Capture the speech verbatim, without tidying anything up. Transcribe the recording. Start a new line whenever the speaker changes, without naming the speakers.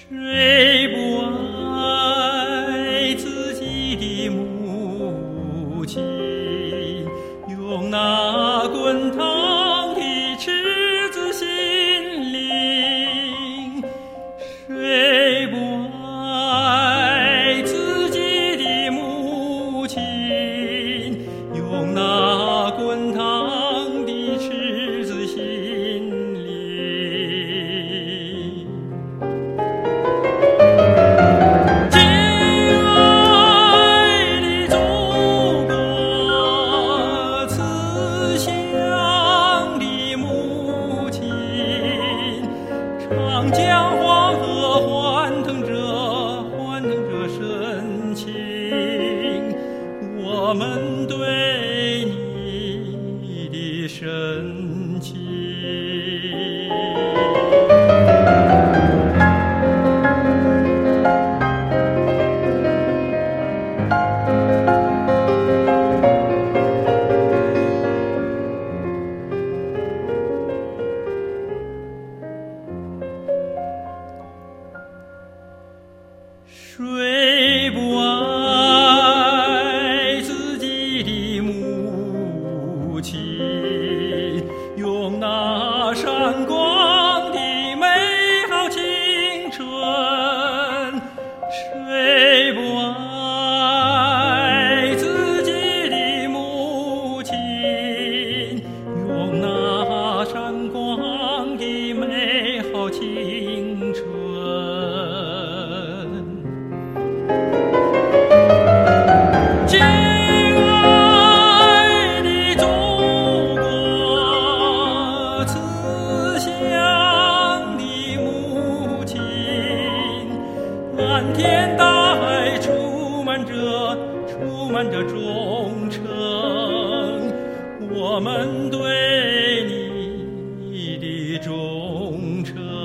谁不爱自己的母亲？用那滚烫的赤子心灵。谁不爱自己的母亲？用那滚烫的赤子心灵。亲爱的祖国，慈祥的母亲，长江黄河欢腾着，欢腾着深情，我们对你的深情。谁不爱自己的母亲？用那闪光的美好青春。谁不爱自己的母亲？用那闪光的美好青春。亲爱的祖国，慈祥的母亲，蓝天大海充满着，充满着忠诚，我们对你的忠诚。